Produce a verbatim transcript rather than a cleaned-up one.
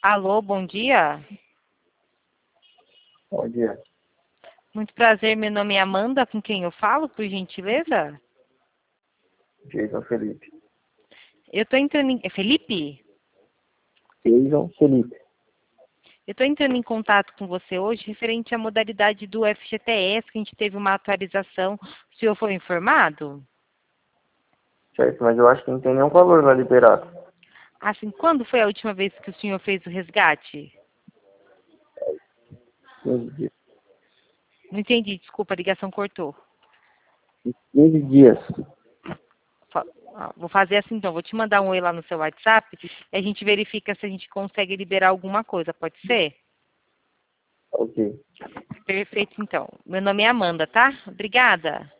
Alô, bom dia. Bom dia. Muito prazer, meu nome é Amanda, com quem eu falo, por gentileza? Jason Felipe. Eu tô entrando em... É Felipe? Jason Felipe. Eu tô entrando em contato com você hoje referente à modalidade do F G T S, que a gente teve uma atualização. O senhor foi informado? Certo, mas eu acho que não tem nenhum valor lá liberado. Assim, quando foi a última vez que o senhor fez o resgate? quinze dias. Não entendi, desculpa, a ligação cortou. quinze dias. Fa- ah, Vou fazer assim então, vou te mandar um oi lá no seu WhatsApp e a gente verifica se a gente consegue liberar alguma coisa, pode ser? Ok. Perfeito, então. Meu nome é Amanda, tá? Obrigada.